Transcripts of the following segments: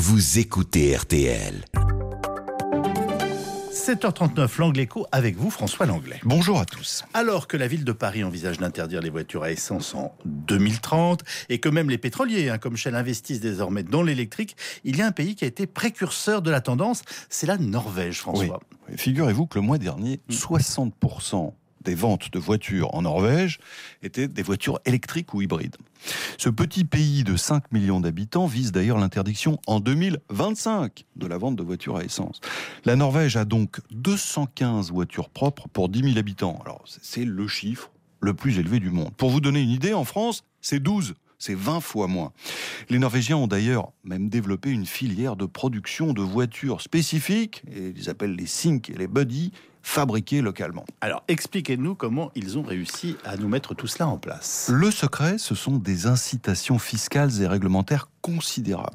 vous écoutez RTL. 7h39, l'Anglais Co avec vous, François Langlais. Bonjour à tous. Alors que la ville de Paris envisage d'interdire les voitures à essence en 2030 et que même les pétroliers, comme Shell, investissent désormais dans l'électrique, il y a un pays qui a été précurseur de la tendance, c'est la Norvège, François. Oui. Figurez-vous que le mois dernier, 60% des ventes de voitures en Norvège étaient des voitures électriques ou hybrides. Ce petit pays de 5 millions d'habitants vise d'ailleurs l'interdiction en 2025 de la vente de voitures à essence. La Norvège a donc 215 voitures propres pour 10 000 habitants. Alors, c'est le chiffre le plus élevé du monde. Pour vous donner une idée, en France, c'est 12. C'est 20 fois moins. Les Norvégiens ont d'ailleurs même développé une filière de production de voitures spécifiques, et ils appellent les Sync et les Buddy, fabriquées localement. Alors, expliquez-nous comment ils ont réussi à nous mettre tout cela en place. Le secret, ce sont des incitations fiscales et réglementaires considérables.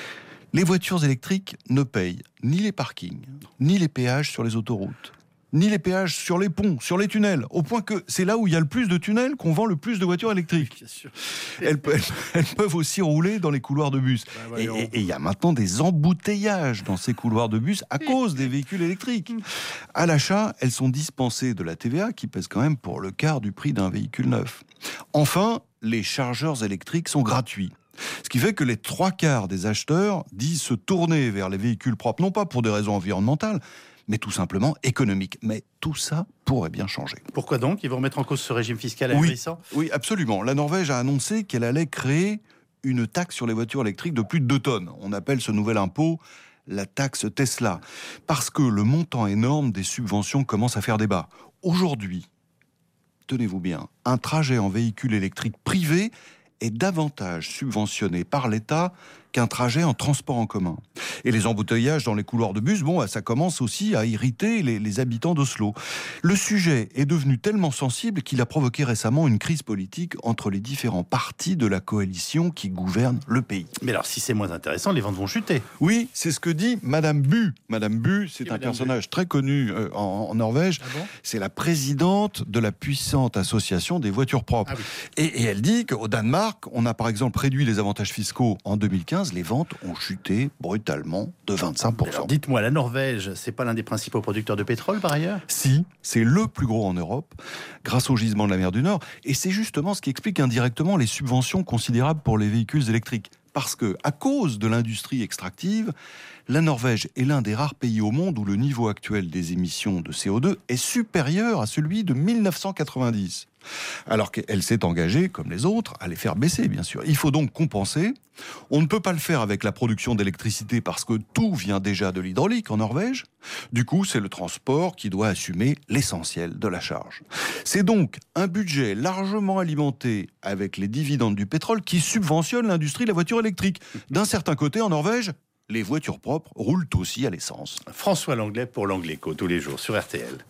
Les voitures électriques ne payent ni les parkings, ni les péages sur les autoroutes, ni les péages sur les ponts, sur les tunnels, au point que c'est là où il y a le plus de tunnels qu'on vend le plus de voitures électriques. Bien sûr. Elles peuvent aussi rouler dans les couloirs de bus. Et il y a maintenant des embouteillages dans ces couloirs de bus à cause des véhicules électriques. À l'achat, elles sont dispensées de la TVA qui pèse quand même pour le quart du prix d'un véhicule neuf. Enfin, les chargeurs électriques sont gratuits. Ce qui fait que les 3/4 des acheteurs disent se tourner vers les véhicules propres, non pas pour des raisons environnementales, mais tout simplement économique. Mais tout ça pourrait bien changer. Pourquoi donc? Ils vont remettre en cause ce régime fiscal ahurissant? Oui, absolument. La Norvège a annoncé qu'elle allait créer une taxe sur les voitures électriques de plus de 2 tonnes. On appelle ce nouvel impôt la taxe Tesla. Parce que le montant énorme des subventions commence à faire débat. Aujourd'hui, tenez-vous bien, un trajet en véhicule électrique privé est davantage subventionné par l'État qu'un trajet en transport en commun. Et les embouteillages dans les couloirs de bus, ça commence aussi à irriter les habitants d'Oslo. Le sujet est devenu tellement sensible qu'il a provoqué récemment une crise politique entre les différents partis de la coalition qui gouverne le pays. Mais alors, si c'est moins intéressant, les ventes vont chuter. Oui, c'est ce que dit Madame Bu. Madame Bu, c'est un personnage très connu en Norvège. Ah bon? C'est la présidente de la puissante association des voitures propres. Ah oui. Et elle dit qu'au Danemark, on a par exemple réduit les avantages fiscaux en 2015. Les ventes ont chuté brutalement de 25%. Alors, dites-moi, la Norvège, c'est pas l'un des principaux producteurs de pétrole par ailleurs? Si, c'est le plus gros en Europe, grâce au gisement de la mer du Nord. Et c'est justement ce qui explique indirectement les subventions considérables pour les véhicules électriques. Parce que, à cause de l'industrie extractive, la Norvège est l'un des rares pays au monde où le niveau actuel des émissions de CO2 est supérieur à celui de 1990. Alors qu'elle s'est engagée, comme les autres, à les faire baisser, bien sûr. Il faut donc compenser. On ne peut pas le faire avec la production d'électricité parce que tout vient déjà de l'hydraulique en Norvège. Du coup, c'est le transport qui doit assumer l'essentiel de la charge. C'est donc un budget largement alimenté avec les dividendes du pétrole qui subventionne l'industrie de la voiture électrique. D'un certain côté, en Norvège, les voitures propres roulent aussi à l'essence. François Langlais pour l'Anglais Co tous les jours sur RTL.